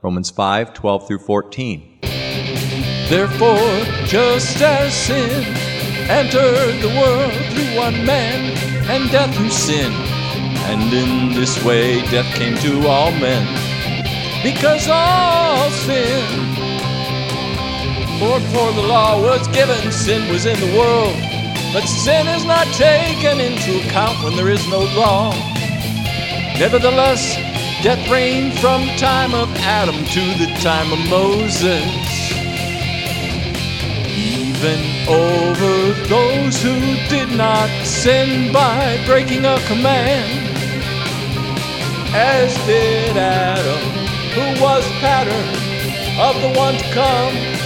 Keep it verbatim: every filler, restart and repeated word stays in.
Romans five, twelve through fourteen. Therefore, just as sin entered the world through one man, and death through sin, and in this way death came to all men, because all sinned. For before the law was given, sin was in the world, but sin is not taken into account when there is no law. Nevertheless, death reigned from the time of Adam to the time of Moses, even over those who did not sin by breaking a command, as did Adam, who was the pattern of the one to come.